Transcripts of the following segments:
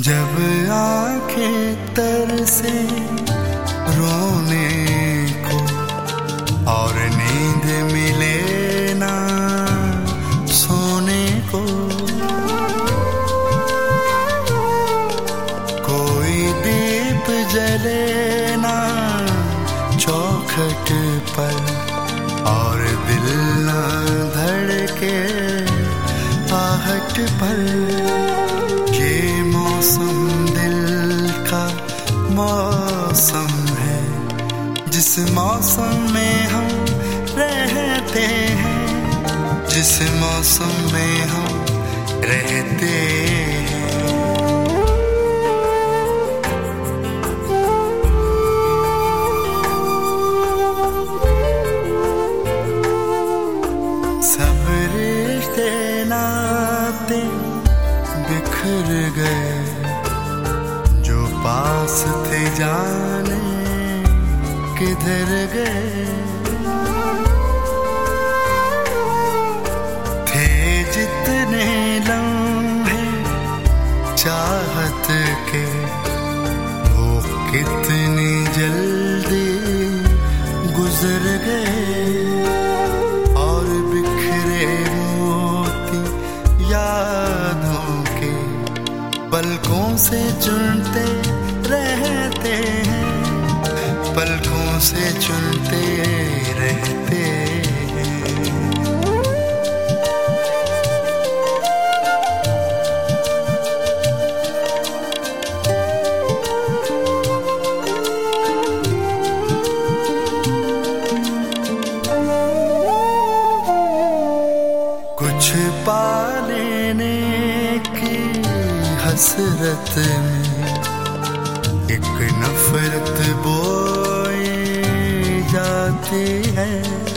जब आंखें तरसे रोने को और नींद मिले ना सोने को, कोई दीप जले ना चौखट पर और दिल ना धड़के आहट पर। ये मौसम दिल का मौसम है, जिस मौसम में हम रहते हैं, जिस मौसम में हम रहते हैं। सब रिश्ते नाते बिखर गए, जो पास थे जाने किधर गए। थे जितने लम्हे चाहत के, वो कितनी जल्दी गुजर गए। और बिखरे मोती यादों के पलकों से चुनते रहते हैं, पलकों से चुनते रहते हैं। कुछ पा लेने की हसरत में एक नफरत बोई जाती है।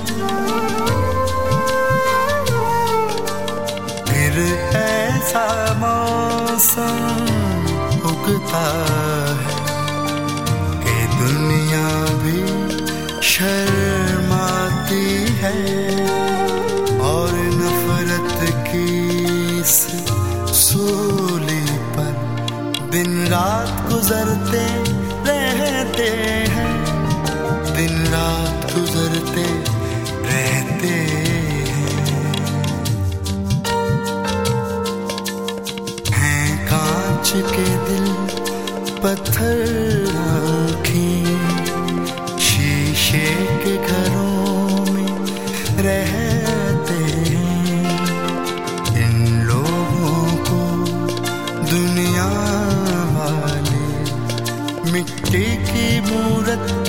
फिर ऐसा मौसम उगता है कि दुनिया भी शर्माती है। और नफरत की इस सूली पर दिन रात गुजरते रहते हैं, दिन रात गुजरते रहते हैं। कांच के दिल पत्थर आँखें, शीशे के घरों में रहते हैं। इन लोगों को दुनिया वाले मिट्टी की मूरत